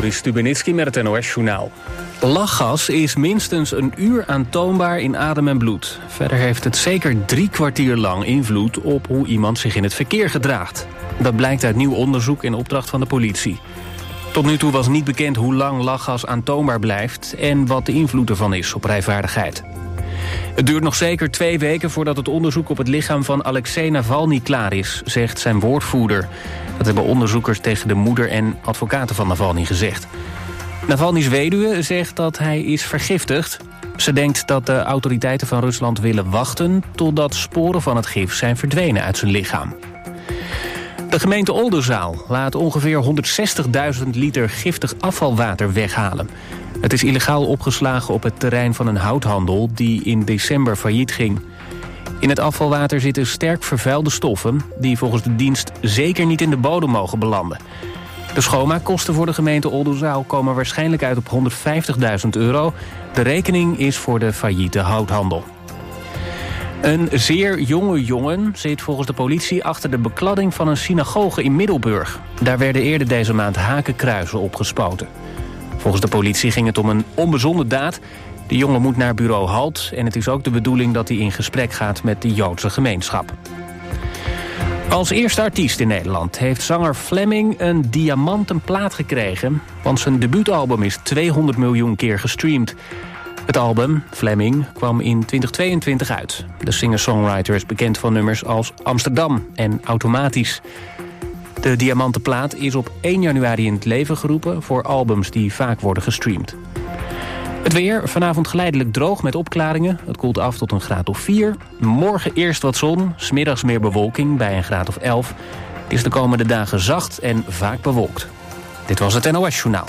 Joris Stubenitski met het NOS-journaal. Lachgas is minstens een uur aantoonbaar in adem en bloed. Verder heeft het zeker 3 kwartier lang invloed op hoe iemand zich in het verkeer gedraagt. Dat blijkt uit nieuw onderzoek in opdracht van de politie. Tot nu toe was niet bekend hoe lang lachgas aantoonbaar blijft en wat de invloed ervan is op rijvaardigheid. Het duurt nog zeker 2 weken voordat het onderzoek op het lichaam van Alexei Navalny klaar is, zegt zijn woordvoerder. Dat hebben onderzoekers tegen de moeder en advocaten van Navalny gezegd. Navalny's weduwe zegt dat hij is vergiftigd. Ze denkt dat de autoriteiten van Rusland willen wachten totdat sporen van het gif zijn verdwenen uit zijn lichaam. De gemeente Oldenzaal laat ongeveer 160.000 liter giftig afvalwater weghalen. Het is illegaal opgeslagen op het terrein van een houthandel die in december failliet ging. In het afvalwater zitten sterk vervuilde stoffen die volgens de dienst zeker niet in de bodem mogen belanden. De schoonmaakkosten voor de gemeente Oldenzaal komen waarschijnlijk uit op €150.000. De rekening is voor de failliete houthandel. Een zeer jonge jongen zit volgens de politie achter de bekladding van een synagoge in Middelburg. Daar werden eerder deze maand hakenkruizen opgespoten. Volgens de politie ging het om een onbezonnen daad. De jongen moet naar bureau Halt en het is ook de bedoeling dat hij in gesprek gaat met de Joodse gemeenschap. Als eerste artiest in Nederland heeft zanger Fleming een diamanten plaat gekregen, want zijn debuutalbum is 200 miljoen keer gestreamd. Het album, Fleming, kwam in 2022 uit. De singer-songwriter is bekend van nummers als Amsterdam en Automatisch. De diamanten plaat is op 1 januari in het leven geroepen voor albums die vaak worden gestreamd. Het weer, vanavond geleidelijk droog met opklaringen. Het koelt af tot een graad of 4. Morgen eerst wat zon, 's middags meer bewolking bij een graad of 11. Het is de komende dagen zacht en vaak bewolkt. Dit was het NOS-journaal.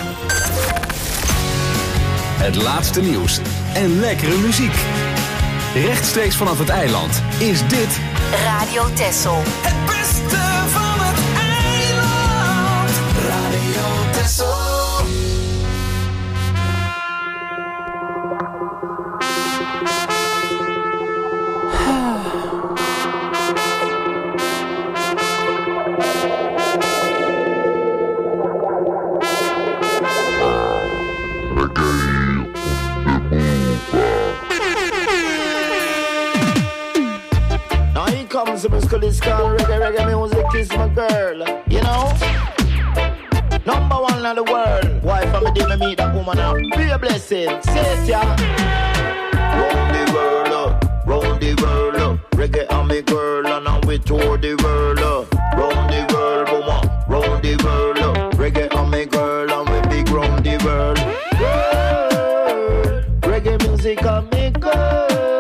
Het laatste nieuws en lekkere muziek. Rechtstreeks vanaf het eiland is dit Radio Texel. Het beste van het eiland. Radio Texel. Comes musical is called reggae music is my girl, you know. Number 1 in the world. Why from me did me meet that woman now? Be a blessing, say it ya. Round the world, reggae on me girl, and now we tour the world. Round the world, woman, round the world, reggae on me girl, and we big round the world. Girl, reggae music on me girl.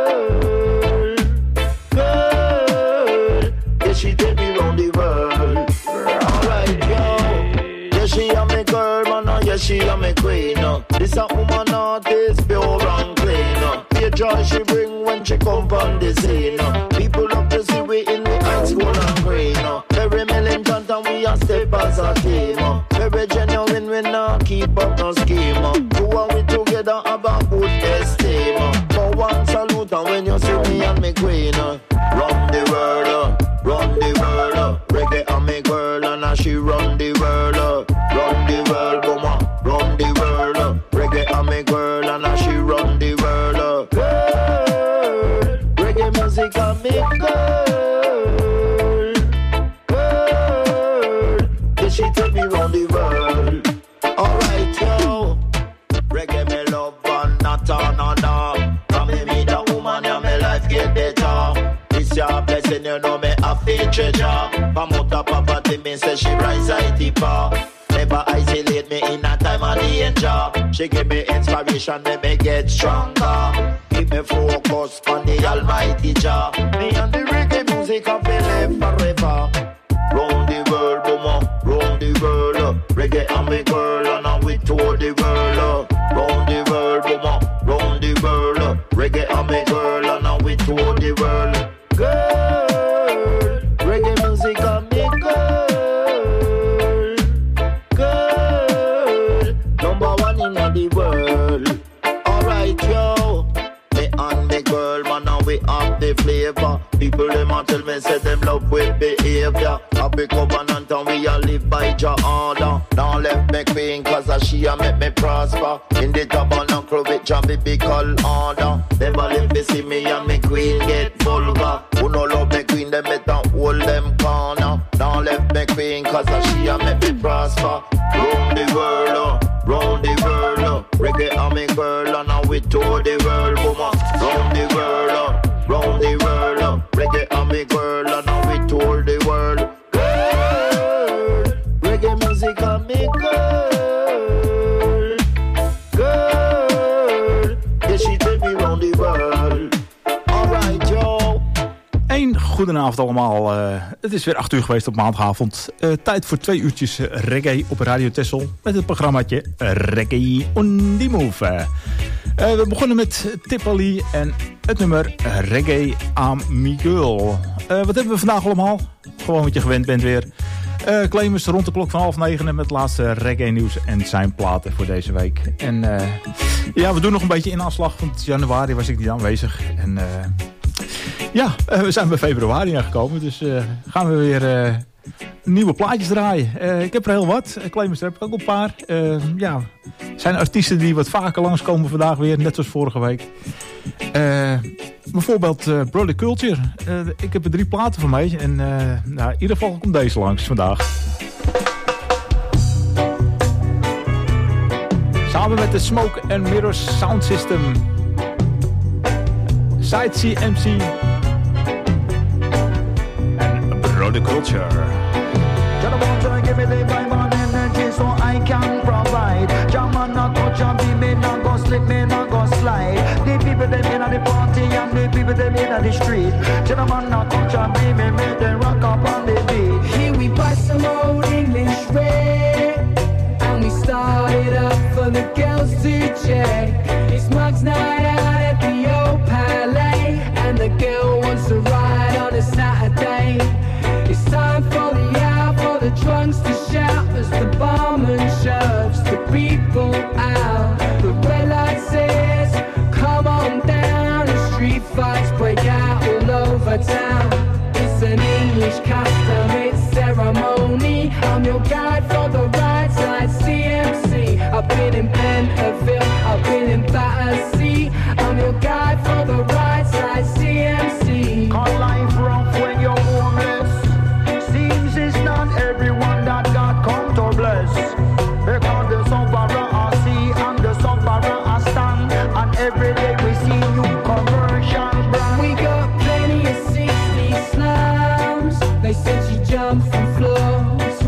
She take me round the world. Alright, yo. Yeah, she a me girl, man. Yeah, she a me queen. This a woman artist, pure and clean. The joy she bring when she come on the scene. People love to see we in the high school and green. Very militant and we a step as a team. Very genuine, we not keep up no scheme. Two and we together have a good esteem. For one salute and when you see me and me queen. Run the world. Run the world, reggae on me girl, and she run the world, come on, run the world, reggae on me girl, and she run the world. Girl, reggae music on me girl, yeah, she take me round the world. Alright, yo, reggae me love and not another. From me meet a woman, yeah, my life get better. This your blessing, you know me a feel treasure. From out of poverty, me say she rise I tipper. Never isolate me in a time of danger. She give me inspiration, me get stronger. Keep me focused on the almighty Jah. Me and the reggae music I feel live forever. Round the world, woman, round the world. Reggae and me girl, and we tour the world. Round the world, woman, round the world. Reggae and me girl, and we tour the world. Girl, reggae music on me girl, girl, number 1 in the world. Alright, yo, me and me girl, man, and we have the flavor. People them a tell me say them love with behavior. Happy covenant and we a live by Jah order. Now left me queen cause she she a make me prosper. In the tabernacle with John biblical order. Never let me see me and me queen get vulgar. Who no love me queen, them better hold them corner. Now left me queen cause she a make me prosper. Round the world, round the world. Reggae and me girl and now we tour the world. Woman, round the world, round the world. Reggae and me girl and now we tour the world. Girl, reggae music and me girl. Girl, yeah she take me round the world. Alright yo. Goedenavond allemaal. Het is weer 8 uur geweest op maandagavond. Tijd voor 2 uurtjes reggae op Radio Texel. Met het programmaatje Reggae on the Move. We begonnen met Tipali en het nummer Reggae Amigul. Wat hebben we vandaag allemaal? Gewoon wat je gewend bent weer. Claimers rond de klok van 8:30 met het laatste reggae nieuws en zijn platen voor deze week. En ja, we doen nog een beetje in aanslag, want januari was ik niet aanwezig. En ja, we zijn bij februari aangekomen, dus gaan we weer nieuwe plaatjes draaien. Ik heb er heel wat. Claimers heb ik ook een paar. Ja, zijn artiesten die wat vaker langskomen vandaag weer, net zoals vorige week. Bijvoorbeeld Brother Culture. Ik heb er 3 platen van mij. En nou, in ieder geval komt deze langs vandaag. Samen met de Smoke and Mirrors Sound System. Side CMC. En Brother Culture. Give me the vibe and energy so I can provide. Jam not touch and be me not go slip, me not go slide. The people them in the party and the people them in the street. Gentlemen not touch and be me, make them rock up on the beat. Here we buy some old English red, and we started up for the girls to check. It's Mug's night out at the old Palais, and the girl wants to ride on a Saturday. It's time for the drunks to shout as the barman shoves the people out. The red light says, come on down. The street fights break out all over town. It's an English custom, it's ceremony. I'm your guide for the right side, CMC. I've been in Pentonville, I've been in Battersea. I'm your guide for the right side, CMC. Call life rough when you're homeless. Seems it's not everyone that God come to bless. Because the sufferer I see and the sufferer I stand. And every day we see new commercial brand. We got plenty of 60 slums. They said she jumped from floor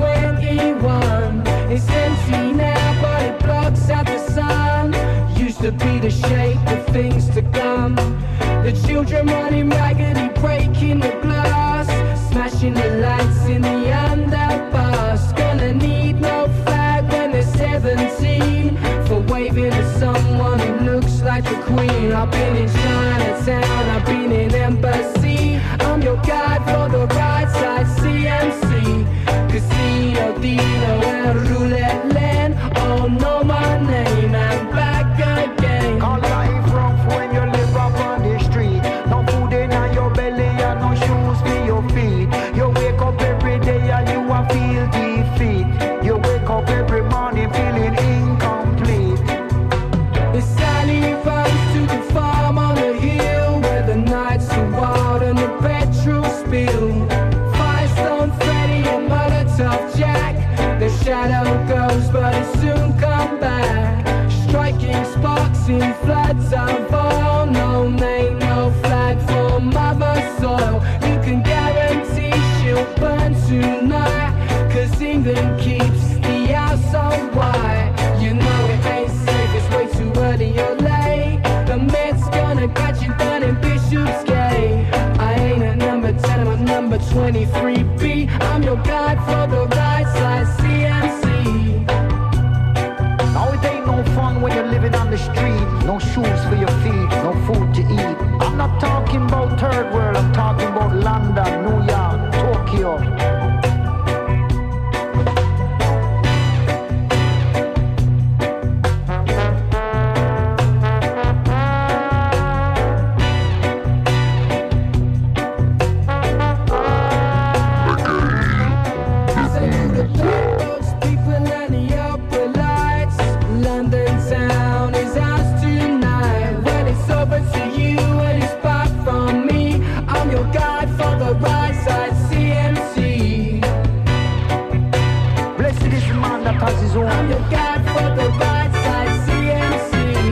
21. It's empty now but it blocks out the sun. Used to be the shape of things to come. The children running raggedy, breaking the glass, smashing the lights in the underpass. Gonna need no flag when they're 17 for waving at someone who looks like the Queen. I've been in Chinatown, I've been in Embassy. I'm your guide for the right side, CMC. Casino, Dino, and Roulette Land. Oh, know my name, I'm back again. Call life rough when you live up on the street. No food in your belly and no shoes for your feet. You wake up every day and you a feel defeat. You wake up every morning feeling incomplete. The Sally runs to the farm on the hill, where the nights are wild and the petrol spill. Firestone Freddy and Molotov Jack. The shadow goes but it soon come back, striking sparks in floods of oil. No name, no flag for mother soil. You can guarantee she'll burn tonight, 'cause England keeps the house on white. You know it ain't safe, it's way too early or late. The Met's gonna catch you down in Bishopsgate. I ain't at number 10, I'm at number 23B. I'm your guide for the right side, CMC. Now it ain't no fun when you're living on the street. No shoes for your feet, no food to eat. I'm not talking about third world, I'm talking about London, New York, Tokyo. for the right side, CMC.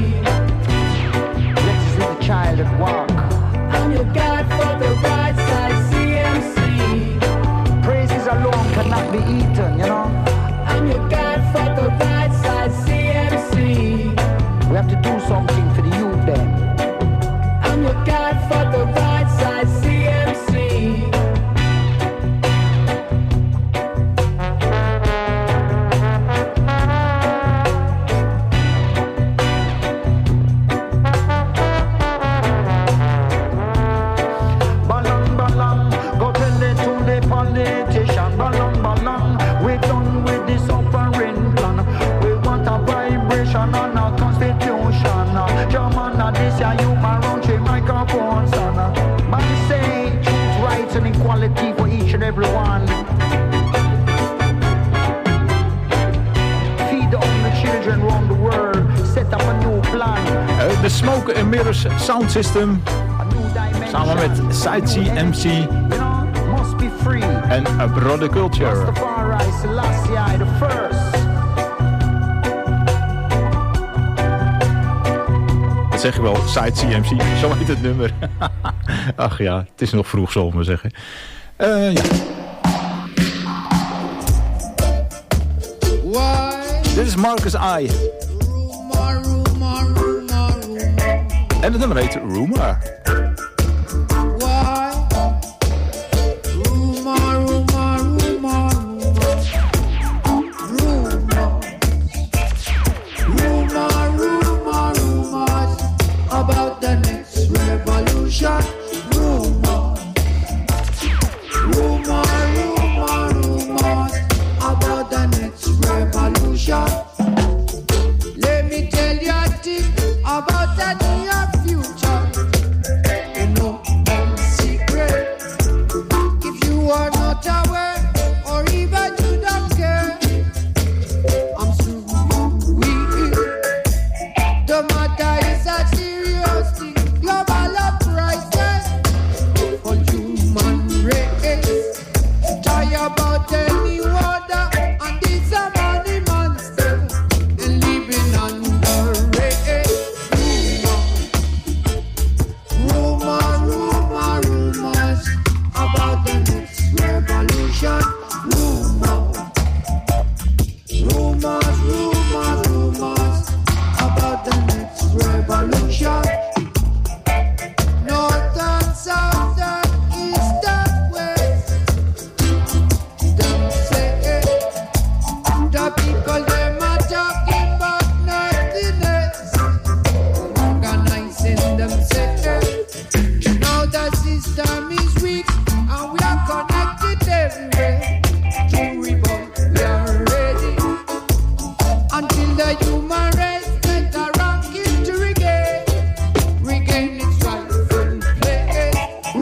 Let's see the child at walk. I'm your God for the right side, CMC. Praises alone cannot be eaten, you know. I'm your God for the right side, CMC. We have to do something for the youth then. I'm your God for the right side, CMC. Balang, balang, go tell it to the politician. Balang, balang, we're done with this suffering plan. We want a vibration and a constitution. German, this a human round three microphones. Man say truth, rights and equality for each and every one. Feed the only children around the world. Set up a new plan. De Smoke and Mirrors Sound System. A new dimension. Samen met Side CMC You know, must be free. en Brother Culture. Rastafari, Selassie, the first. Dat zeg je wel, Side CMC, zo heet het nummer. Ach ja, het is nog vroeg, zullen we maar zeggen. Ja. Dit is Marcus I. En het nummer heet Rumor. About the next revolution. Rumors about the next revolution. Let me tell you a thing about the near future. You know I'm secret. If you are not aware, or even you don't care, I'm soon weak. The matter is a serious thing. Global uprising for human race. Try about any water and this a money monster and living under race. Rumors about the next revolution. Rumors about the next revolution. North and south and east and west. Them say the people them are talking about nothing else. Organizing themselves. Now the system is weak and we are connected everywhere. To revolt we are ready. Until the human race get around to regain its rightful place.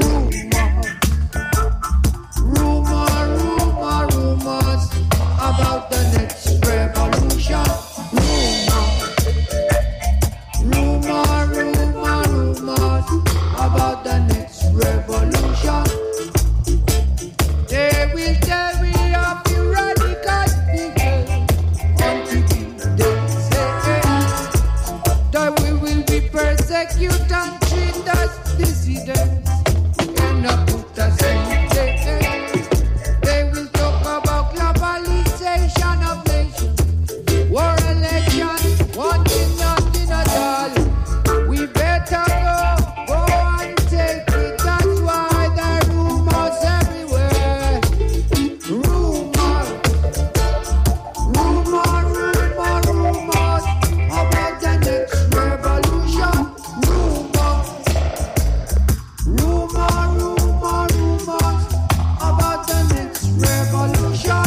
Rumors about the next revolution. Rumors about the next revolution. They will tell me of the radical people until they say that we will be persecuted and treat as dissidents and not put us in jail. They will talk about globalization of nations, war elections, wanting nothing at all. We better go and take it. That's why there are rumors everywhere. Rumors about the next revolution. Rumors about the next revolution.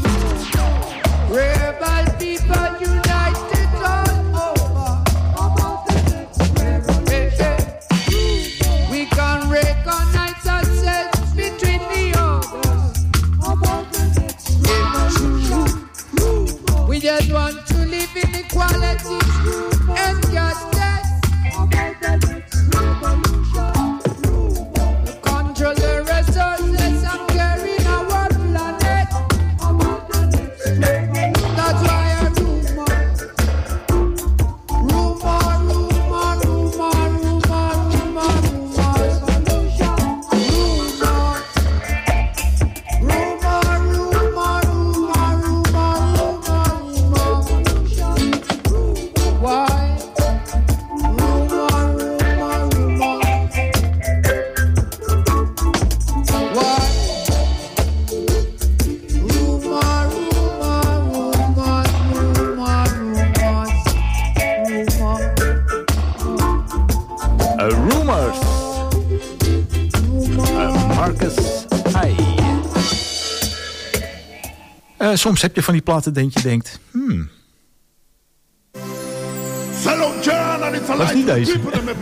Rebel people united all over about the next revolution. We can recognize ourselves between the others about the next revolution. We just want to live in equality and justice about the next revolution. Control the resources and carrying our planet about the next revolution. That's why I rumors Soms heb je van die platen dat je denkt... Dat is niet deze.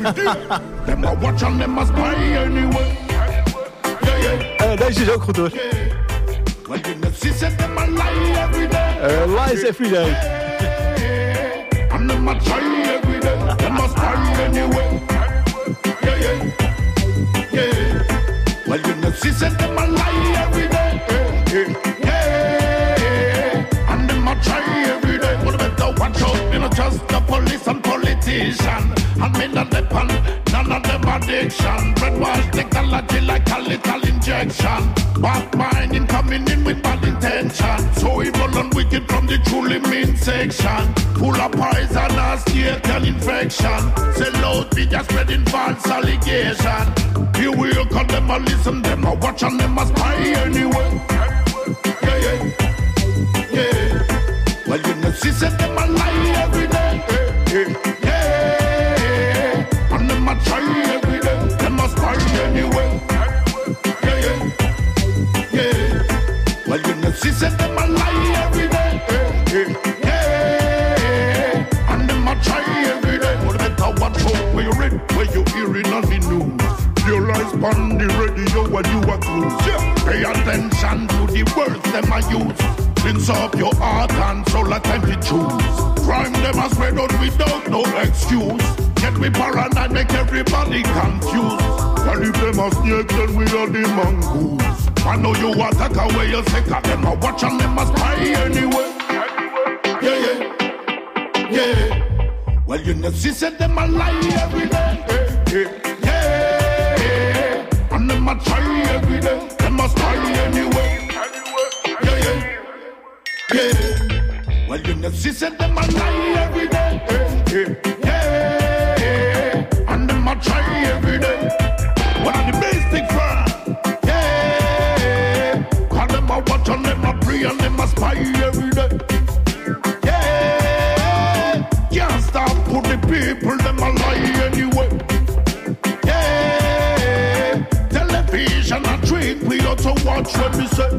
Deze is ook goed hoor. Lies every day. Well, you know, she said them a lie every day. And them a try every day. But better watch out, you know, just the police and politician. And me not depend, none of them addiction. Brainwash technology like a little injection. Bad mind coming in with bad intention. So evil and wicked from the truly mean section. Full of poison and state infection. Say loud, be just spreading false allegation. You will call them a listen, them a watch and them a spy anyway. Yeah. Well, you know, she said them a lie every day. And them a try every day. Them a spy anyway. Yeah. Well, you know, she said them a lie every day. And them a try every day. But better watch out where you read, where you hearing on the news. Your lies on the radio when you are cruise. Pay attention to the words them I use. Cleanse up your heart and soul, a time to choose. Crime them a spread out without no excuse. Get me paranoid, make everybody confused. And if them a snake, then we are the mongoose. I know you attack away your second, them a watch and them a spy anyway. Yeah. Well, you know, she said them a lie every day. And them a try every day. Them a spy anyway. Yeah. Well, you know, she said them a lie every day. And them a try every day. One of the basic firm. Yeah. Call them a watch and them a pray and them a spy every day. Yeah. Can't stop put the people, them a lie anyway. Television a trick, we ought to watch what we say.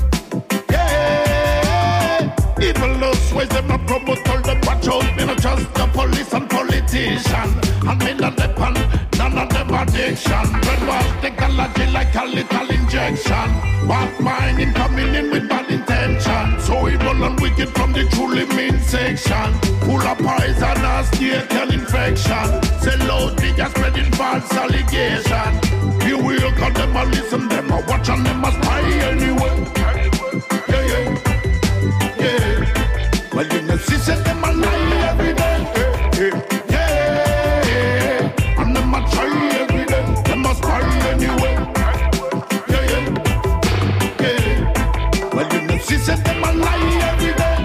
Yeah, evil those ways them a promote all them watch out. Me not just the police and politician, and me not depend, none of them addiction. Brainwash technology like a little injection. Bad mind coming in with bad intention. So evil and wicked from the truly mean section. Full of poison and state infection. Say loud, be just spreading false allegation. You will call them a listen, them a watch and them a spy anyway. Yeah. Well, you know, she said them a lie every day. Yeah. And them a try every day. Them a spy anyway. Yeah. Well, you know, she said them a lie every day.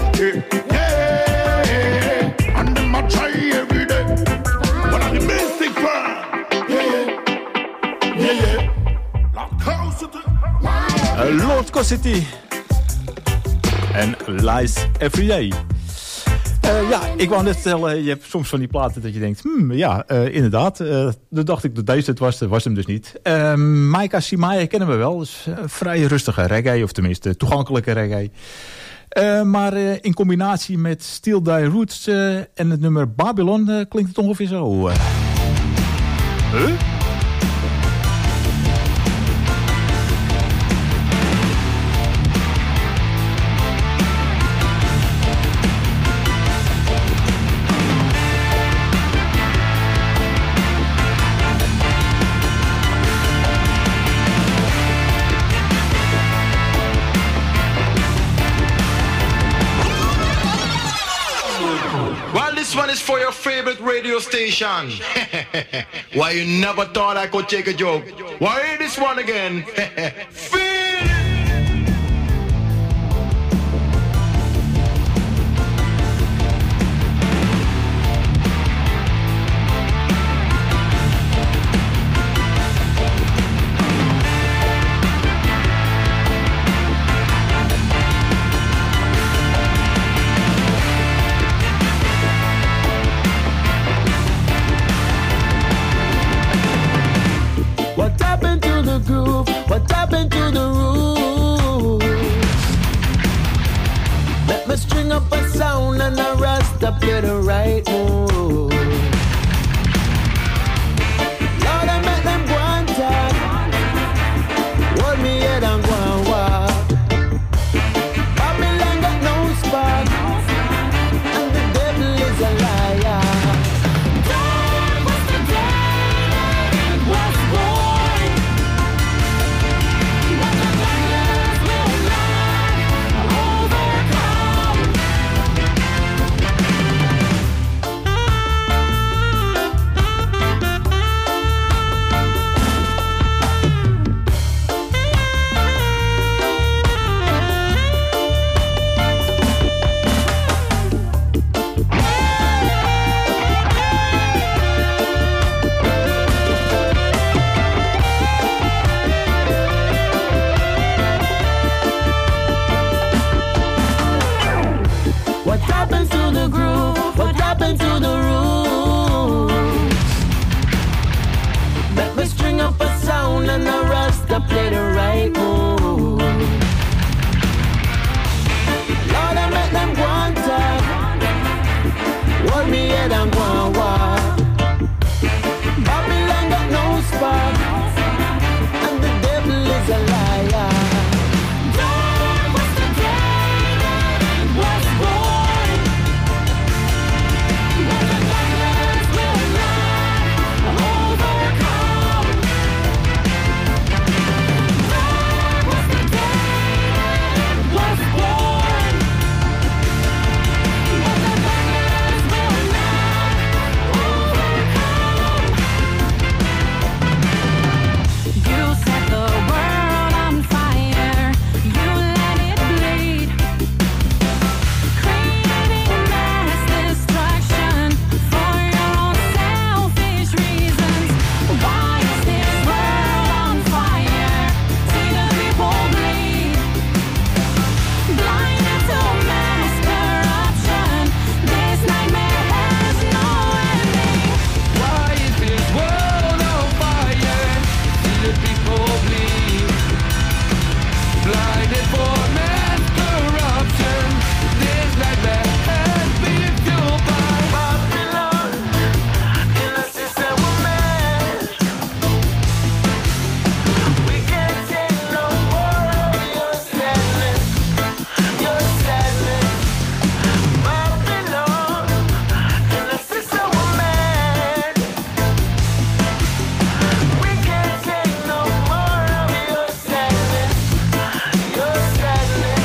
Yeah. And them a try every day. One of the basic firm. Lord Cossity en Lies Every Day. Ja, ik wou net vertellen, je hebt soms van die platen dat je denkt, inderdaad. Toen dacht ik dat deze het was hem dus niet. Maika Simaya kennen we wel, dus vrij rustige reggae, of tenminste toegankelijke reggae. Maar in combinatie met Steel Die Roots en het nummer Babylon klinkt het ongeveer zo. This one is for your favorite radio station. Why you never thought I could take a joke? Why this one again? Feel it! What happened to the groove? What happened to the play the right move. Lord, I make them go and talk. Hold me head and go and walk. Babylon got no spark, and the devil is a liar. That was the day that it was born. But the darkness will not overcome. What happened to the groove? What happened to the roots? Let me string up a sound and a rasta play the right move. Lord, I make them go and talk. Hold me head and go and walk. Babylon got no spark, and the devil is a liar. That was the day that it was born. But the darkness will not overcome. That was the day that it was born. But the darkness will not overcome. You set the world on fire. You let it bleed, creating mass destruction for your own selfish reasons. Why is this world on fire? See the people bleed, blinded to mass corruption. This nightmare has no ending. Why is this world on fire? See the people bleed, blinded for mass corruption. This nightmare has been fueled by Babylon in a system of man. We can't take no more of your sadness, your sadness. Babylon in a system of man. We can't take no more of your sadness, your sadness.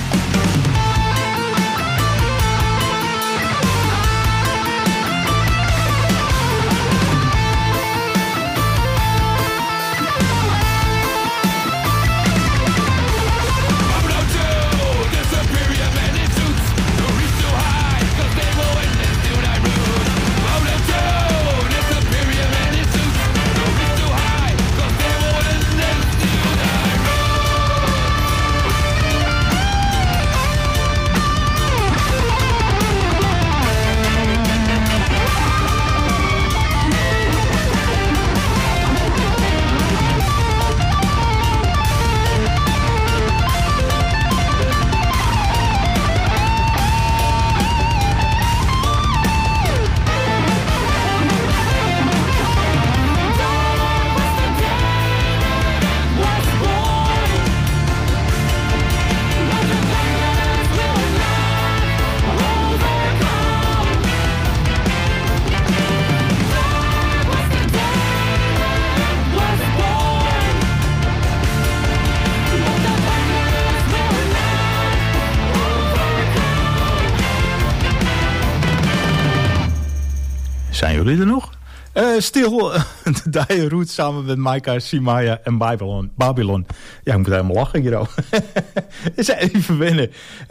Zijn jullie er nog? Stil, de Dire Roots samen met Maika, Simaya en Babylon. Ja, ik moet helemaal lachen hierover. Is even wennen.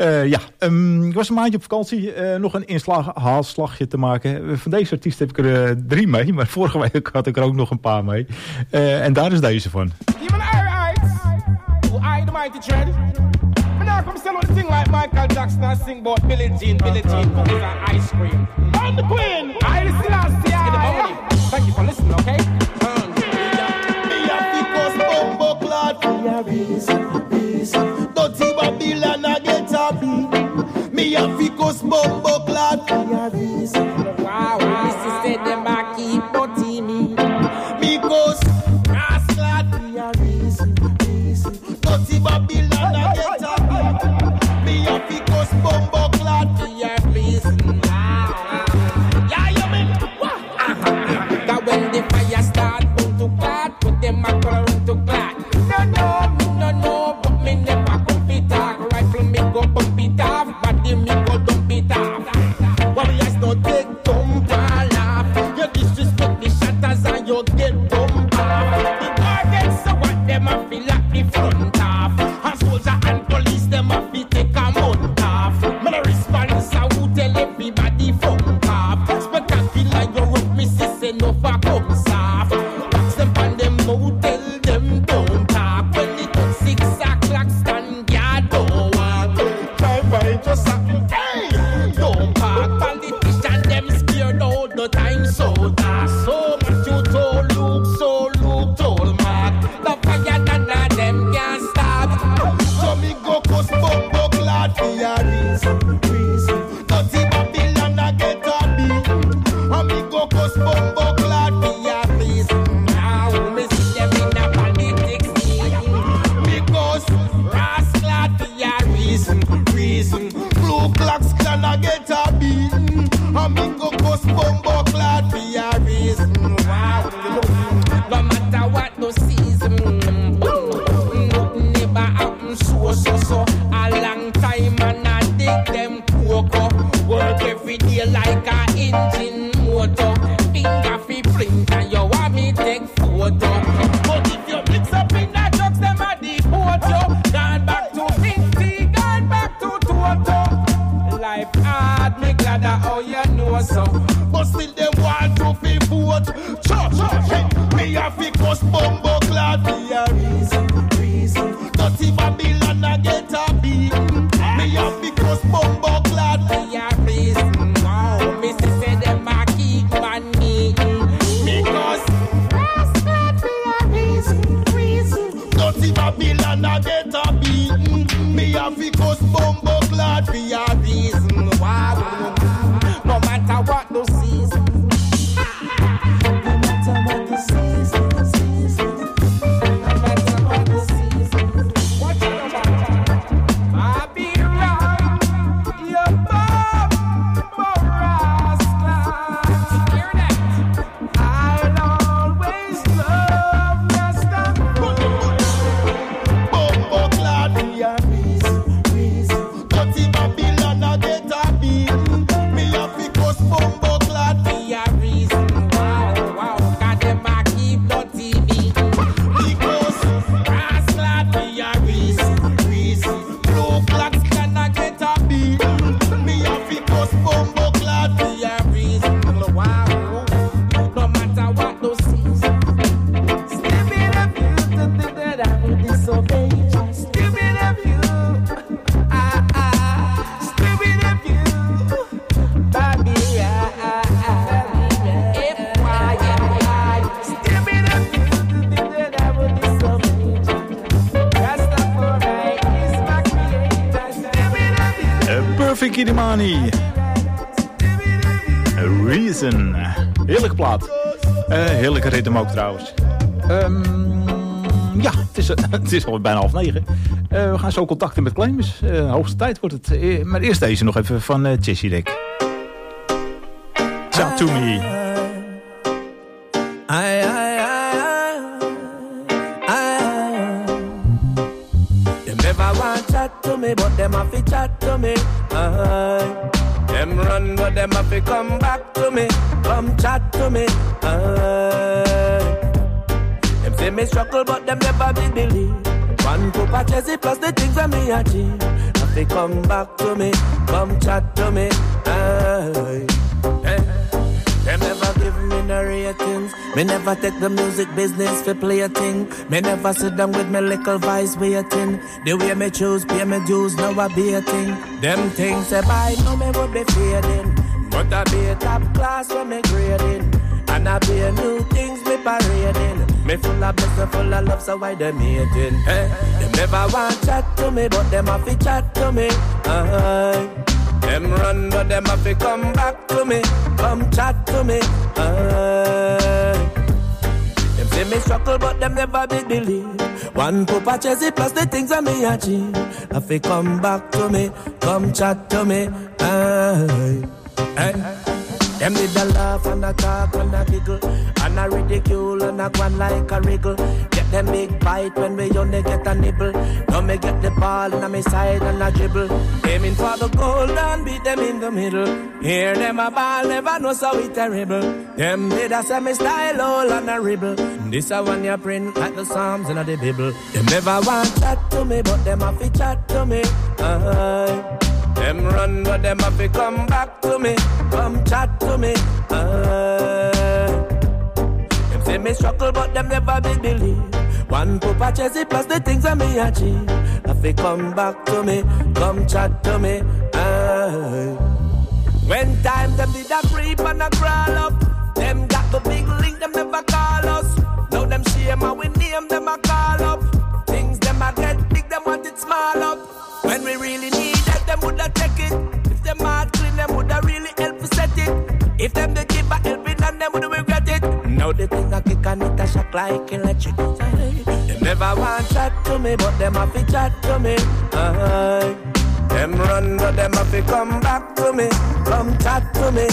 Ik was een maandje op vakantie. Nog een inhaalslagje te maken. Van deze artiest heb ik er 3 mee. Maar vorige week had ik er ook nog een paar mee. En daar is deze van. Even I the mighty tread. But now come sell out the thing like Michael Jackson and sing about Billie Jean, cookies and ice cream. I'm the queen. I the Selassie. Thank you for listening, okay? Me a because bumbo clad for your reason. Dirty Babylon a get a beat. Me a because bumbo clad for your reason. so dark, so much you told Luke, so Luke told Mark. The fire none of them can't stop. So me go cause bumbo clad for your reason. Dirty Babylon I get a beat. And me go cause bumbo clad for your reason. Now me see them in a politics scene. Me cause brass clad for your reason. Blue clocks can I get a beat. And me go cause bumbo clad for your reason. Wow. No matter what no season. Nothing never happen so. A long time and I dig them cocoa. Work every day like a engine motor. Finger fi print and you want me take photo. But if you mix up in the drugs, them a deport you. Gone back to 50, gone back to Toto. Life hard, me glad that how you know so. But still them want to fi vote. Church, me a fi cause bumbo clad for your reason. Dirty Babylon I get a beat. Me a fi cause bumbo clad for your reason. Wow, me say them a keep money. Me cause brass clad for your reason. Dirty Babylon I get a beat. Me a fi cause bumbo clad for your reason. Wow, no matter what the season. No matter what the season. No matter what the season. Watch your back. I be right. Your bumbo rascal. Hear that? I'll always love your stuff. Bumbo clad for your reason. Dirty Babylon I get a beat. Me a fi cause bumbo clad for your reason. Wow, got them a keep dirty beat. Because brass clad for your reason. Blue clocks can I get a beat. Me a fi cause bumbo clad for your reason. Wow, no matter what those seasons. Stupid of you to think that I would disobey. Stupid of you. Stupid of you. Baby, if why. Stupid of you to think that I would disobey. Rastafari is my creator. Stupid of you. Perfect Kidimani. Reason. Heerlijke plaat. Heerlijke ritme ook trouwens. Ja, het is al bijna 8:30. We gaan zo contacten met claims. Hoogste tijd wordt het. Maar eerst deze nog even van Cheshire. Chat to me. Them never want chat to me, but them have to chat to me. Them run, but them have to come back to me. Come chat to me. Them say me struggle, but them never be believe. One cup of Chelsea plus the things that me achieve. Have to come back to me. Come chat to me. Them never give me no ratings. Me never take the music business for play a thing. Me never sit down with me little vice waiting. The way me choose, pay me dues, now I be a thing. Them things say I know me would be fading. But I be a top class when me grading. And I be a new things me parading. Me full of blessing, full of love, so why them hating? Them never want chat to me, but them have to chat to me. Them run, but them have to come back to me. Come chat to me. Them say me struggle, but them never be believe. One cup of Chelsea plus the things that me achieve. Have to come back to me. Come chat to me. Them did a laugh and a talk and a giggle and a ridicule and a one like a wriggle. Get them big bite when we only get a nibble. Now me get the ball on my side and a dribble. Aiming for the goal and beat them in the middle. Hear them a ball, never know so it terrible. Them did a semi-style all and a ribble. This a one you print like the Psalms in the Bible. Them never want chat to me, but them have to chat to me. Them run, but them have to come back to me. Come chat to me. Them say me struggle, but them never be believe. One cup of Chelsea plus the things that me achieve. Have to come back to me. Come chat to me. When time them did a creep and a crawl up. If them they give a helping and them would regret it. Now the thing I kick and it a shock like electric. They never want chat to me, but them have to chat to me. Them run, but them have to come back to me. Come chat to me.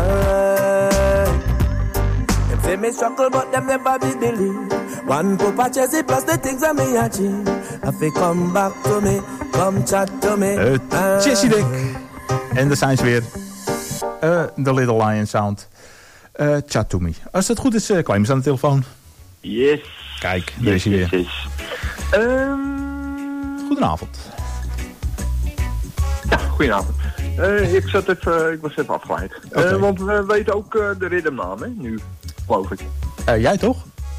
Them say me struggle, but them never be believe. One pupa chasey plus the things that me achieve. Have to come back to me. Come chat to me. Jessie Dick. En daar zijn ze weer. The Little Lion Sound. Chat to me. Als het goed is, Clem is aan de telefoon. Yes. Kijk, daar is hij weer. Yes. Goedenavond. Ja, goedenavond. Ik was even afgeleid. Okay. Want we weten ook de ritmnaam, hè, nu, geloof ik. Jij toch?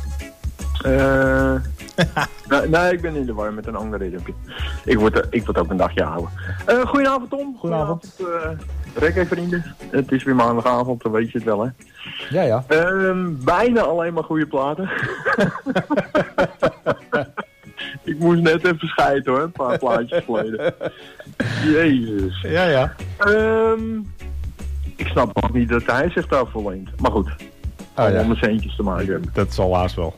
Nee, ik ben in de war met een ander ritmpje. Ik word ook een dagje ouder. Goedenavond, Tom. Goedenavond. Reggae vrienden. Het is weer maandagavond, dan weet je het wel, hè. Ja. Bijna alleen maar goede platen. Ik moest net even scheiden, hoor. Een paar plaatjes geleden. Jezus. Ja. Ik snap ook niet dat hij zich daarvoor leent. Maar goed. Om de centjes te maken hebben. Dat zal haast wel.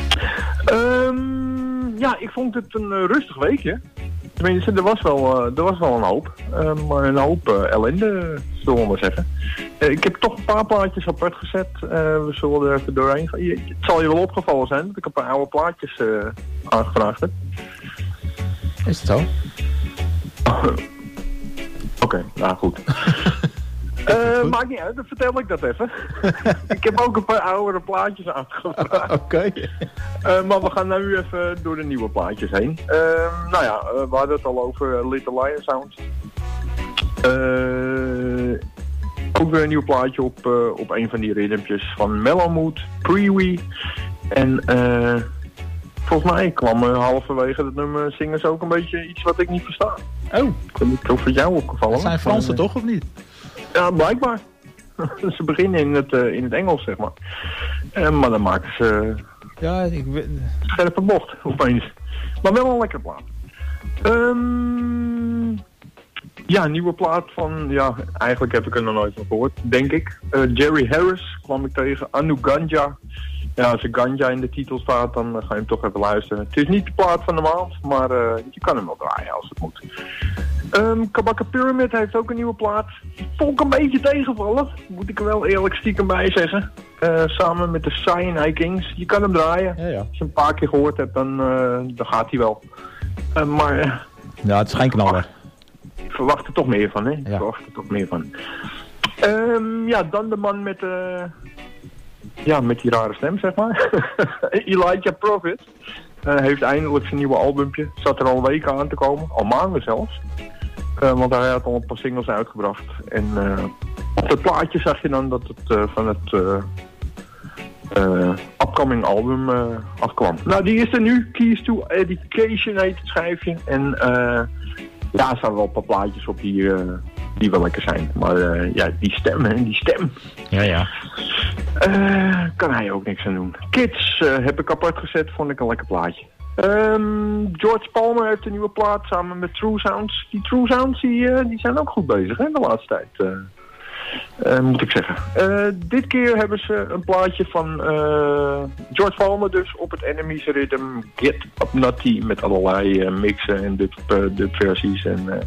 Ja, ik vond het een rustig weekje. Tenminste, er was wel een hoop. Maar een hoop ellende, zullen we maar zeggen. Ik heb toch een paar plaatjes apart gezet. We zullen er even doorheen gaan. Het zal je wel opgevallen zijn dat ik een paar oude plaatjes aangevraagd heb. Is het zo? Oké, nou goed. Maakt niet uit, dan vertel ik dat even. Ik heb ook een paar oudere plaatjes aangevraagd. Oké. Maar we gaan nu even door de nieuwe plaatjes heen. We hadden het al over Little Lion Sound. Ook weer een nieuw plaatje op een van die ritmpjes van Mellow Mood, Pre-Wee. En volgens mij kwam halverwege het nummer zingen ook een beetje iets wat ik niet versta. Oh. Ik weet niet of het jou opgevallen. Dat zijn Fransen toch, of niet? Ja, blijkbaar. Ze beginnen in het Engels, zeg maar. Maar dan maken ze scherpe bocht, opeens. Maar wel een lekker plaat. Een nieuwe plaat van, eigenlijk heb ik er nog nooit van gehoord, denk ik. Jerry Harris kwam ik tegen, Anu Ganja. Ja, als er Ganja in de titel staat, dan ga je hem toch even luisteren. Het is niet de plaat van de maand, maar je kan hem wel draaien als het moet. Kabaka Pyramid heeft ook een nieuwe plaat. Vond ik een beetje tegenvallen, moet ik er wel eerlijk stiekem bij zeggen. Samen met de Cyanide Kings. Je kan hem draaien. Ja. Als je een paar keer gehoord hebt, dan gaat hij wel. Maar ja, het is geen knaller. Verwacht er toch meer van, hè? Ja. Verwacht er toch meer van. Dan de man met die rare stem, zeg maar. Elijah Prophet. Heeft eindelijk zijn nieuwe albumpje. Zat er al weken aan te komen. Al maanden zelfs. Want hij had al een paar singles uitgebracht. En op het plaatje zag je dan dat het van het upcoming album afkwam. Nou, die is er nu. Keys to Education heet het schijfje. En er staan wel een paar plaatjes op die wel lekker zijn. Maar die stem, hè, die stem. Ja. Kan hij ook niks aan doen. Kids heb ik apart gezet, vond ik een lekker plaatje. George Palmer heeft een nieuwe plaat samen met True Sounds. Die True Sounds die zijn ook goed bezig, hè, de laatste tijd. Moet ik zeggen. Dit keer hebben ze een plaatje van George Palmer dus op het Enemies Rhythm Get Up Nutty met allerlei mixen en dub-versies. En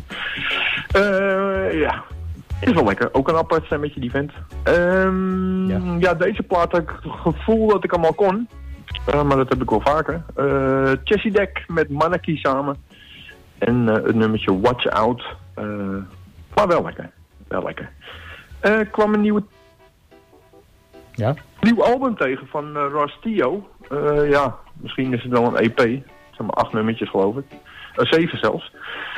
is wel lekker. Ook een apart stemmetje die vent. Deze plaat had ik het gevoel dat ik hem al kon. Maar dat heb ik wel vaker. Jessie Dick met Manaki samen. En het nummertje Watch Out. Maar wel lekker. Kwam een nieuw album tegen van Rastio. Misschien is het wel een EP. Het zijn maar 8 nummertjes geloof ik. 7 zelfs.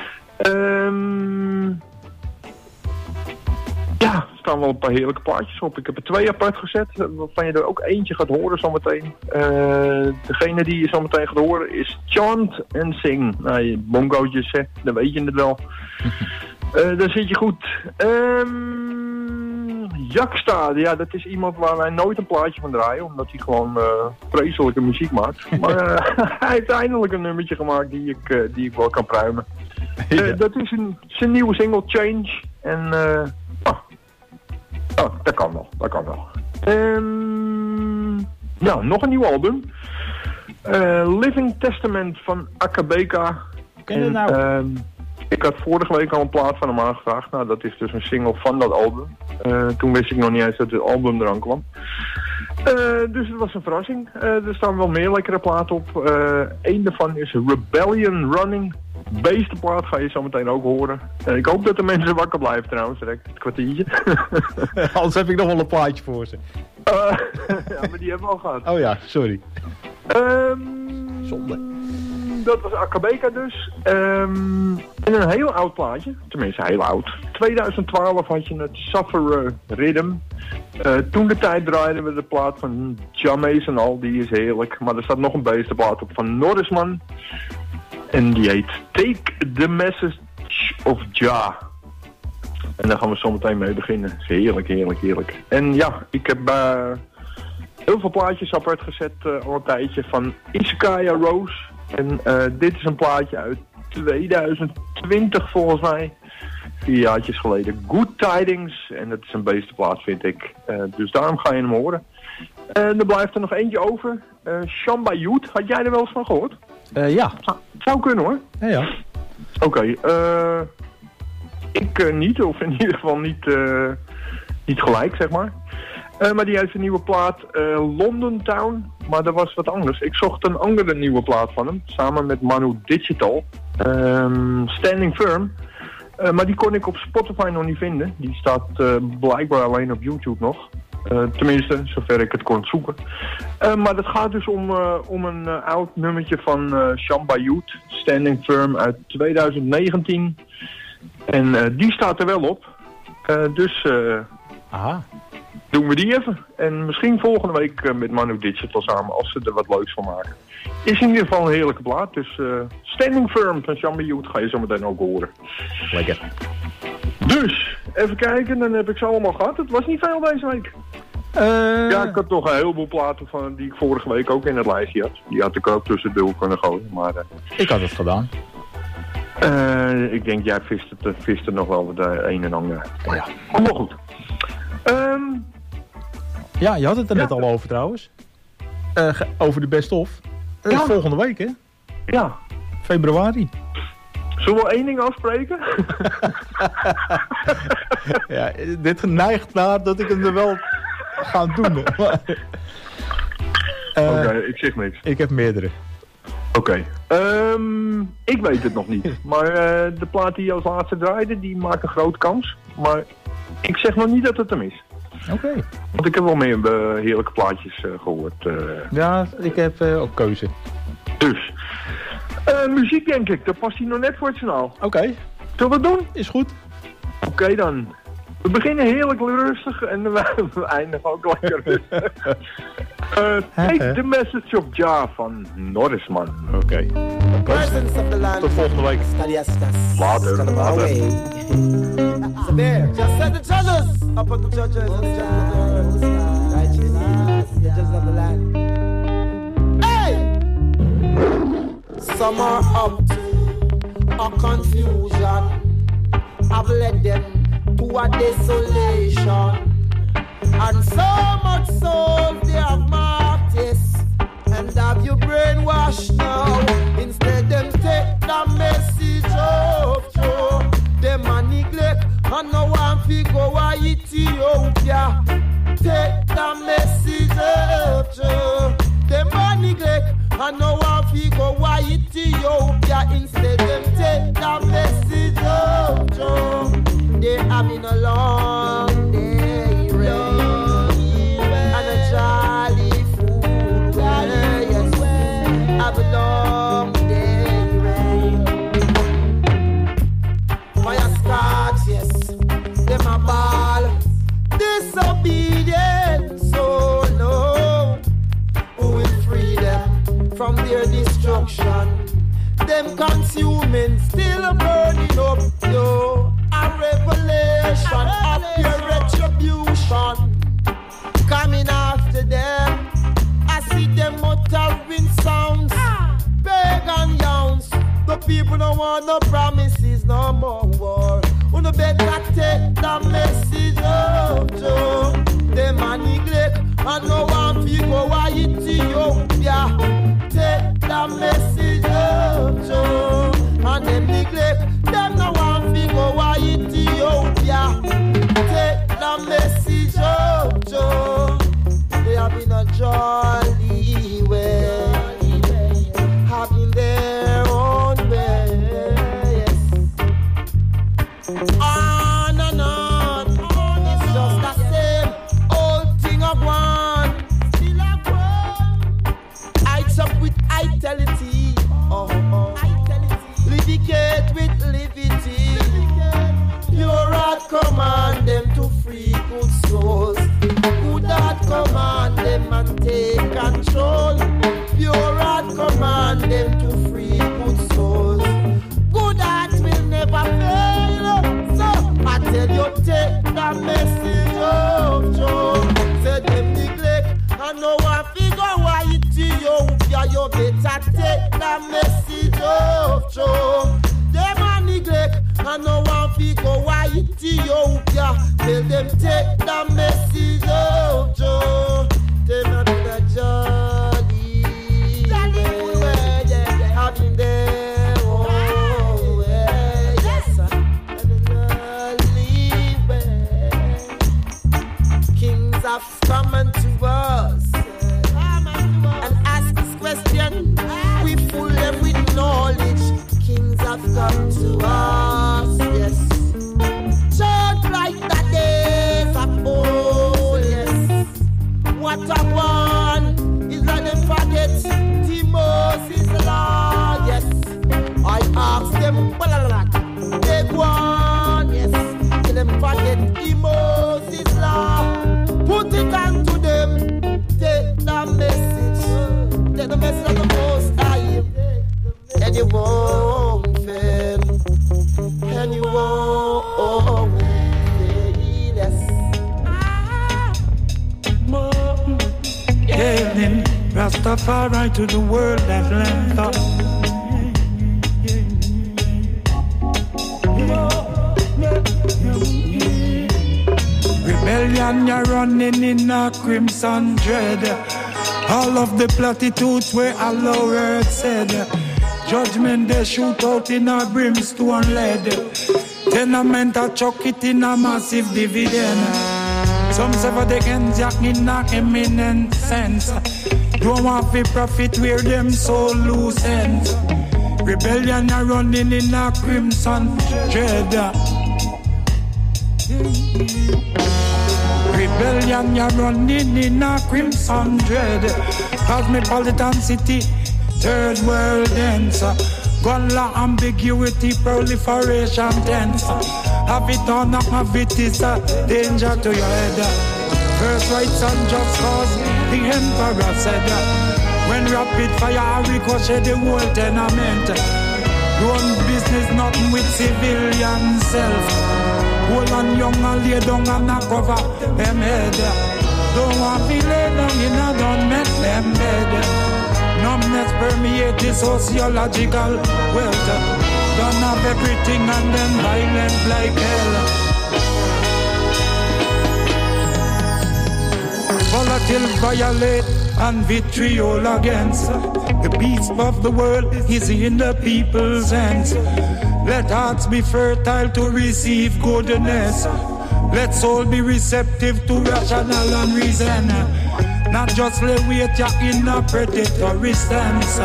Er staan wel een paar heerlijke plaatjes op. Ik heb er 2 apart gezet, waarvan je er ook eentje gaat horen zometeen. Degene die je zometeen gaat horen is Chant and Sing. Nou, bongootjes, hè, dan weet je het wel. Daar zit je goed. Jaksta, dat is iemand waar wij nooit een plaatje van draaien, omdat hij gewoon vreselijke muziek maakt. Maar hij heeft eindelijk een nummertje gemaakt die ik wel kan pruimen. Dat is zijn nieuwe single Change. En Oh, dat kan wel. Ja, nog een nieuw album. Living Testament van Akabeka. Ken je het nou? Ik had vorige week al een plaat van hem aangevraagd. Nou, dat is dus een single van dat album. Toen wist ik nog niet eens dat het album eraan kwam. Dus het was een verrassing. Er staan wel meer lekkere platen op. Eén daarvan is Rebellion Running. Beestenplaat ga je zo meteen ook horen. Ik hoop dat de mensen wakker blijven trouwens, direct het kwartiertje. Anders heb ik nog wel een plaatje voor ze. Ja, maar die hebben we al gehad. Oh ja, sorry. Zonde. Dat was Akabeka dus. En een heel oud plaatje. Tenminste, heel oud. 2012 had je het Suffer Rhythm. Toen de tijd draaiden we de plaat van Jamees en al. Die is heerlijk. Maar er staat nog een beestenplaat op van Norrisman. En die heet Take the Message of Jah. En daar gaan we zo meteen mee beginnen. Is heerlijk. En ja, ik heb heel veel plaatjes apart gezet al een tijdje van Iskaya Rose. En dit is een plaatje uit 2020 volgens mij. 4 jaartjes geleden. Good Tidings. En dat is een beestenplaat vind ik. Dus daarom ga je hem horen. En er blijft er nog eentje over. Shamba Youth. Had jij er wel eens van gehoord? Ja. Zou kunnen hoor. Ja. Oké. Ik niet. Of in ieder geval niet gelijk zeg maar. Maar die heeft een nieuwe plaat, London Town. Maar dat was wat anders. Ik zocht een andere nieuwe plaat van hem. Samen met Manu Digital. Standing Firm. Maar die kon ik op Spotify nog niet vinden. Die staat blijkbaar alleen op YouTube nog. Tenminste, zover ik het kon zoeken. Maar dat gaat dus om een oud nummertje van Shamba Youth. Standing Firm uit 2019. En die staat er wel op. Dus... Aha. Doen we die even. En misschien volgende week met Manu Digital samen, als ze er wat leuks van maken. Is in ieder geval een heerlijke plaat. Dus Standing Firm van Shamba Youth ga je zo meteen ook horen. Lekker. Dus, even kijken. Dan heb ik ze allemaal gehad. Het was niet veel deze week. Ja, ik had nog een heleboel platen van die ik vorige week ook in het lijstje had. Die had ik ook tussendoor kunnen gooien. Maar, ik had het gedaan. Ik denk, jij vist er nog wel de een en ander. Ja. Kom maar goed. Ja, je had het er net al over trouwens. Over de best of. Dat is volgende week, hè? Ja. Februari. Zullen we 1 ding afspreken? Ja, dit neigt naar dat ik hem er wel ga doen. Oké, ik zeg niks. Ik heb meerdere. Oké. Ik weet het nog niet. Maar de plaat die je als laatste draaide, die maakt een grote kans. Maar ik zeg nog niet dat het hem is. Oké. Want ik heb wel meer heerlijke plaatjes gehoord. Ja, ik heb ook keuze. Dus. Muziek denk ik, dat past hier nog net voor het journaal. Oké. Zullen we het doen? Is goed. Oké dan. We beginnen heerlijk rustig en we eindigen ook lekker rustig. Take the Message of Jah van Norrisman. Oké. Tot volgende week. Later. So there, just set the judges upon the judges and the judges of the righteous, the judges of the land. Hey! Some are up to a confusion. I've led them to a desolation. And so much so they have marked this. And have you brainwashed now? Instead them take the message of truth. Them a neglect and no one fi go a Ethiopia. Take the message of truth. Them a neglect and no one fi go a Ethiopia. Instead them take the message of truth. They having a long day, and a jolly food. Yes, have a long day, fire starts, yes, them a ball. Disobedience, so no. Who will free them from their destruction? Them consuming, still burning up, yo. A revelation of their retribution coming after them. I see them uttering sounds, pagan yawns. The people don't want no promises, no more war. Uno better take the message of Joe. Them a neglect and no one fi go a Ethiopia. Take the message of Joe. And them neglect, them no one fi go a Ethiopia. Take the message of Joe. They have been a jolly way, having their own way, yes. On and on, it's just the same old thing of one. Still a one. I chop with vitality, livicate with livity. Pure heart command them to free good souls. Good heart command them and take control. Pure heart command them to free good souls. Good heart will never fail. So I tell you, take the message of Joe. Say them neglect and no one figure why Ethiopia. You better take the message of Joe. Them a neglect and no one figure why Ethiopia. Tell them take the message of Joe. Them a be the jolly way, yeah, having their own way, yes, and the lovely way. Kings have come unto us and ask this question. We fool them with knowledge. Kings have come to us, yes. Just like the days of old, yes. What I want is let them forget the Moses law, yes. I ask them, they go on, yes. Let them forget the Moses law. Put it on to them. Take the message. Take the message of the Most High. And you won't fail. And you won't fail. Yes. Hailing Rastafari to the world at length. Rebellion, you're running in a crimson dread. All of the platitudes where Allah word said. Judgment they shoot out in a brimstone lead. Tenement a chuck it in a massive dividend. Some sever the ends in a eminent sense. Don't want to profit where them soul loose ends. Rebellion are running in a crimson dread. Rebellion are running in a crimson dread. Cosmopolitan city, third world ends. Gun law ambiguity, proliferation tense. Have it or not have it is a danger to your head. First rights and just cause, the emperor said. When rapid fire ricochet the whole tenement. Run business nothing with civilian self. Hold on young and lay down and a cover them head. Don't want to lay down in a don't make them dead. Numbness permeate the sociological wealth. Don't have everything and then violent like hell. Volatile, violate and vitriol against. The peace of the world is in the people's hands. Let hearts be fertile to receive goodness. Let soul be receptive to rational and reason. Not just lay wait ya in a predatory stance.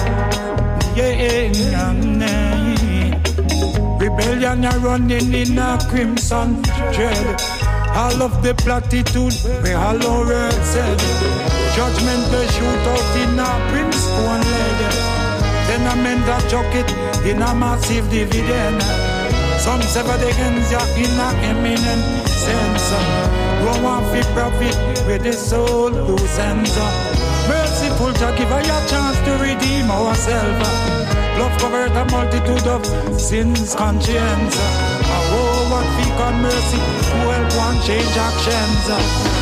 Rebellion are running in a crimson dread. All of the platitude where Allah word said. Judgment they shoot out in a brimstone lead. Tenement a chuck it in a massive dividend. Some sever the ends ya in a eminent sense. Don't want to profit with the soul loose ends. Merciful to give us a chance to redeem ourselves. Love covered a multitude of sins conscience. Oh, what we can mercy to help one change actions.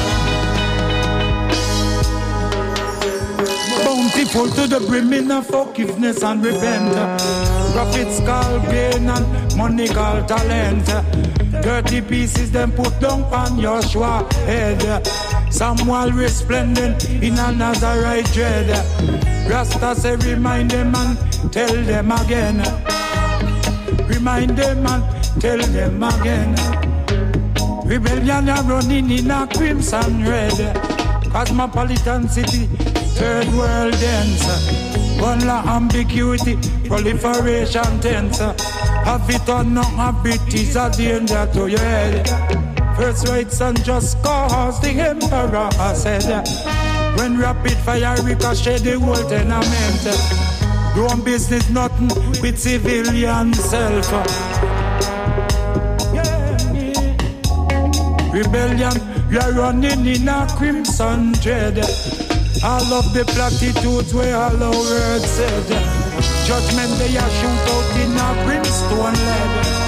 Bountiful to the brimming of forgiveness and repent. Profits called gain and money called talent. 30 pieces them put down on Joshua head. Samuel resplendent in a Nazarite dread. Rasta say remind them and tell them again. Remind them and tell them again. Rebellion are running in a crimson red. Cosmopolitan city, third world dance. One la ambiguity, proliferation tense. Have it or not have it is a danger to your head. First rights and just cause the emperor said. When rapid fire ricochet the whole tenement. Doing business nothing with civilian self. Rebellion, we are running in a crimson dread. All of the platitudes where all our words said. Judgment they are shoot out in a brimstone lead.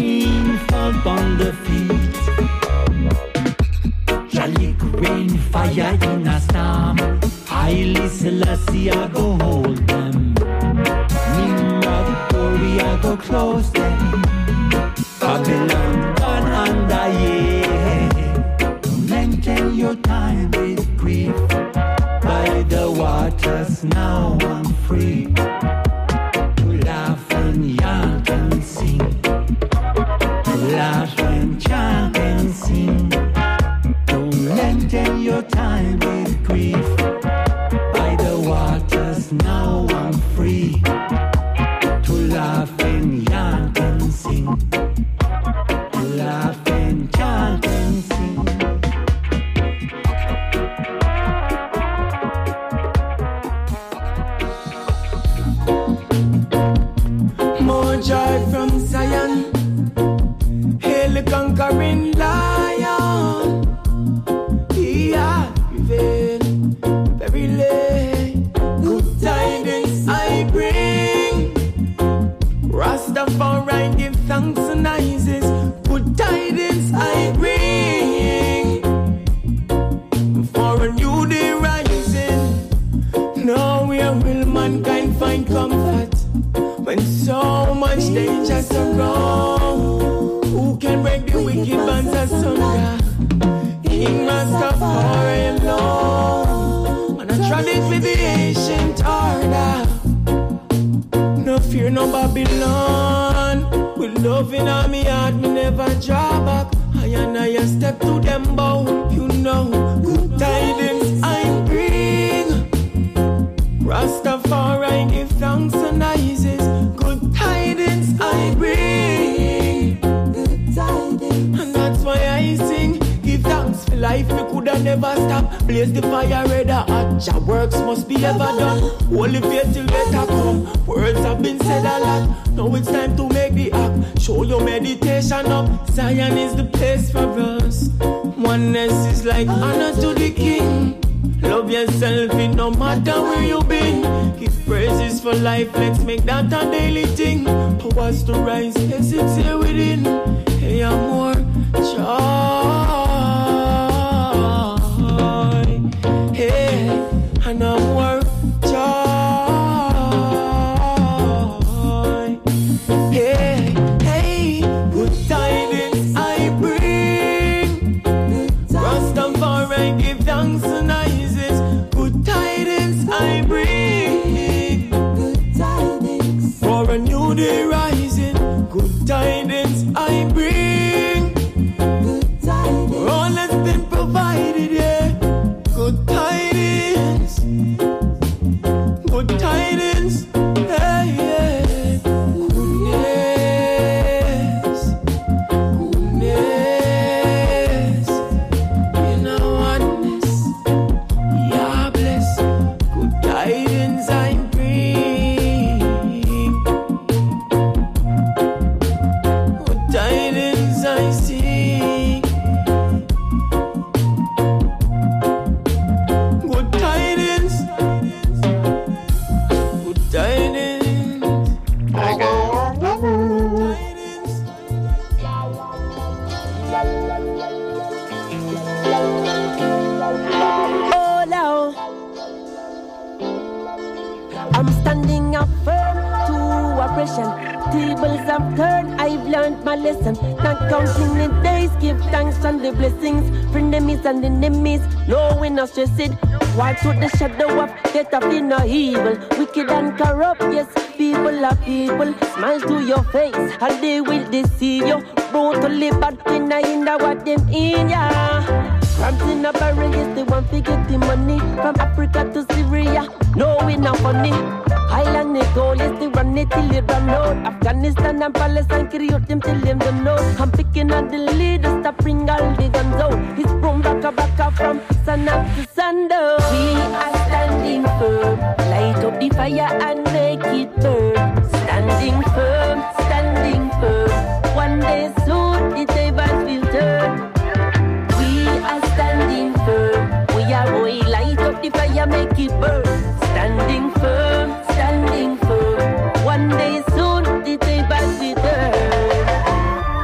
rain fall upon the feet. Jalik rain, fire in a storm. Haile Selassie, I go hold them. Nimrod, glory, I go close them. Babylon gone under, yeah. Don't lengthen your time with grief. By the waters now I'm free to laugh and yell and sing. To laugh and chant and sing. Don't lengthen your time with grief. By the waters now I'm free to laugh and yell and sing. To laugh and chant and sing. More joy from Zion. Hail the conquering lion. He has prevailed very late. Good tidings I bring. Rastafari give thanks and praises. Good tidings I bring. For a new day rising. Nowhere will mankind find comfort. When so much danger surround, who can break the wicked bands asunder? King Rastafari alone, and I tried it with the ancient order. No fear, no Babylon. With love in all me heart, me never draw back. I step to them bow, you know. Good tidings I bring. Rastafari give thanks and praises. Good tidings I bring. Good tidings. And that's why I sing. Give thanks for life, we coulda never stop. Blaze the fire red hot. Your works must be ever done. Holy faith till better come. Words have been said a lot. Now it's time to make the act. Show your meditation up. Zion is the place for us. Oneness is like honor to the King. Love yourself in no matter where you been. Give praises for life, let's make that a daily thing. Powers to rise, yes it's here within. Hey, I'm more joy. Hey, and I'm more joy. Hey, hey, good tidings I bring. Rastafari give thanks and good tidings I bring. Good tidings for a new day rising. Good tidings I bring. Good tidings all has been provided, yeah. Good tidings. Good tidings. Hey, yeah. Goodness. Goodness. You know oneness. Yeah, bless. Good tidings I bring. Good tidings I sing. Good tidings. Good tidings. Oh, now I'm standing up firm to oppression. Tables have turned, I've learned my lesson. Not counting the days, give thanks and the blessings. Frenemies and enemies, no we not stress it. Walk through the shadow of death of inner evil. Wicked and corrupt, yes, people are people. Smile to your face, and they will deceive you. Brutally bad in the what them in ya. Crimes in a barrel, yes, they want to get the money. From Africa to Syria, no we not funny. Island they go, yes, they run it till they run out. Afghanistan and Palestine, create them till them don't know. I'm picking on the leaders, stop bring all the guns out. It's from baka from sun up to sundown. We are standing firm, light up the fire and make it burn. Standing firm, standing firm. One day soon, the tables will turn. We are standing firm, we are going light up the fire, make it burn. Standing firm, standing firm. One day soon, the tables will turn.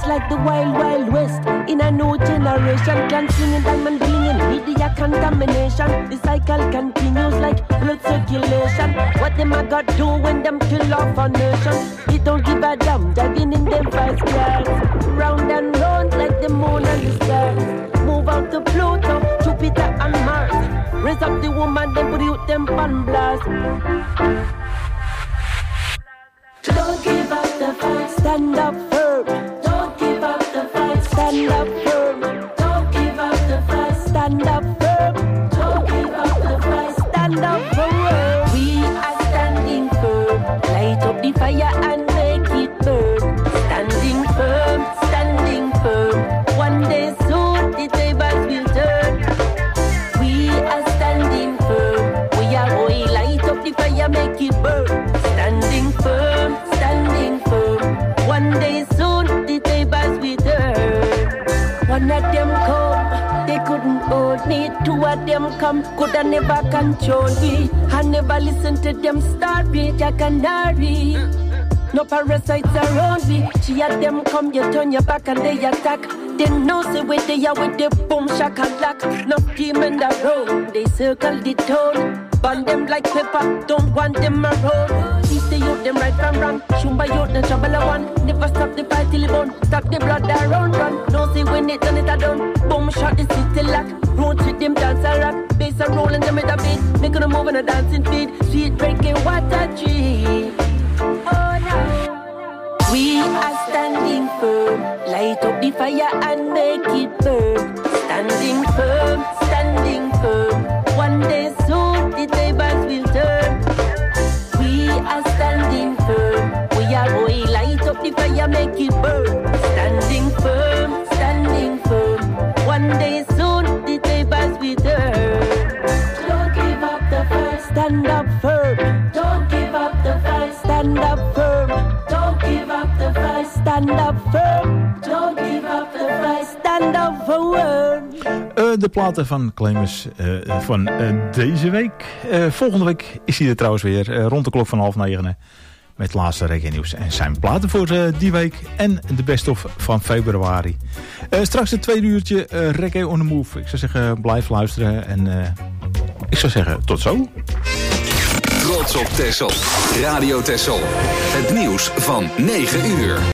like the wild, wild west. In a new generation, clan singing, diamond blinging, media contamination. The cycle continues like blood circulation. What them I got do when them kill off a nation? They don't give a damn, diving in them first class. Round and round like the moon and the stars. Move out to Pluto, Jupiter and Mars. Raise up the woman, then put you them pan blast. Don't give up the fight, stand up firm. Don't give up the fight, stand up firm. Don't give up the fight, stand up firm. Don't give up the fight, stand up firm. We are standing firm. Light up the fire and make it burn. Standing firm, standing firm. One day soon the tables will turn. We are standing firm. We are going light up the fire, make it burn. Standing firm, standing firm. One day soon the tables will turn. One of them come, they couldn't hold me. Two of them come, coulda never control me. I never listen to them story, Jack and Harry. No parasites around me. She had them come, you turn your back and they attack. They know say where they are with the boom shakalak. No team in the road, they circle the town. Burn them like pepper, don't want them around. Teach the youth them right from wrong. Shumba youth the trouble I want. Never stop the fight till it burn. Stop the blood around run. Don't say when it done it I done. Boom shot the city lock. Road with them dance a rock. Bass a rolling them with a beat. Making a move and a dancing feet. Sweet breaking water tree. Oh no. We are standing firm. Light up the fire and make it burn. Standing firm, standing firm. One day soon the tables will turn. We are standing firm. We are going light up the fire, make it burn. Standing firm, standing firm. One day soon the tables will turn. Don't give up the fight, stand up firm. Don't give up the fight, stand up firm. Don't give up the fight, stand up firm. Don't give up the fight, stand up firm. De platen van Clemens van deze week. Volgende week is hij er trouwens weer rond de klok van 8:30 met het laatste reggae nieuws. En zijn platen voor die week en de best of van februari. Straks het tweede uurtje Reggae on the Move. Ik zou zeggen blijf luisteren en ik zou zeggen tot zo. Trots op Texel. Radio Texel. Het nieuws van 9 uur.